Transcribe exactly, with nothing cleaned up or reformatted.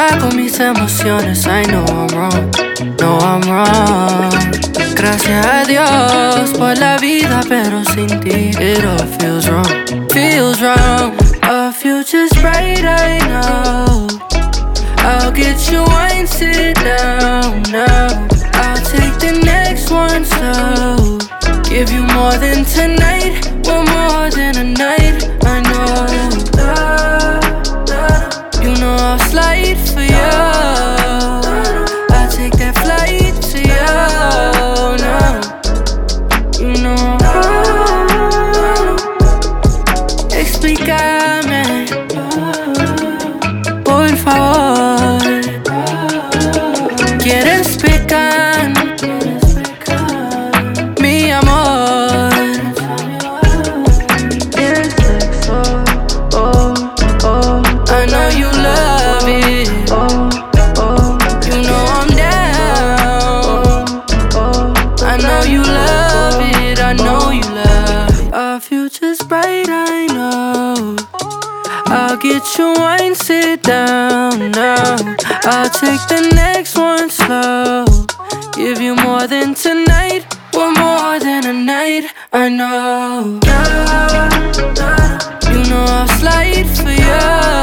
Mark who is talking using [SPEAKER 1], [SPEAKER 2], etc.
[SPEAKER 1] Apago mis emociones, I know I'm wrong, no I'm wrong. Gracias a Dios por la vida, pero sin ti it all feels wrong, feels wrong. Our future's bright, I know. I'll get you wine, sit down now. I'll take the next one slow. Give you more than tonight, we're more than a night, I know. You know I'll slide for you. I'll take that flight to you now. You know explícame, por favor. ¿Quieres pecar, mi amor? ¿Quieres sexo? Oh, oh. I know you love it. Oh, oh. You know I'm down. Oh, I know you love it. I know you love it. Our future's bright, I know. I'll get you wine, sit down now. I'll take the next one slow. Give you more than tonight, we're more than a night, I know. You know I'll slide for you.